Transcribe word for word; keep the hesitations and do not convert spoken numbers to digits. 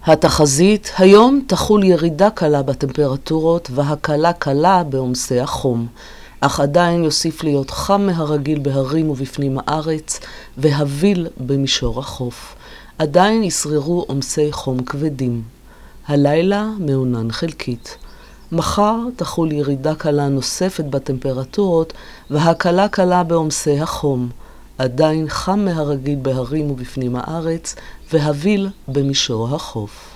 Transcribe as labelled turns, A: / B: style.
A: התחזית, היום תחול ירידה קלה בטמפרטורות והקלה קלה בעומסי החום, אך עדיין יוסיף להיות חם מהרגיל בהרים ובפנים הארץ והביל במישור החוף. עדיין ישררו עומסי חום כבדים. הלילה מעונן חלקית. מחר תחול ירידה קלה נוספת בטמפרטורות והקלה קלה בעומסי החום. עדיין חם מהרגיל בהרים ובפנים הארץ והביל במישור החוף.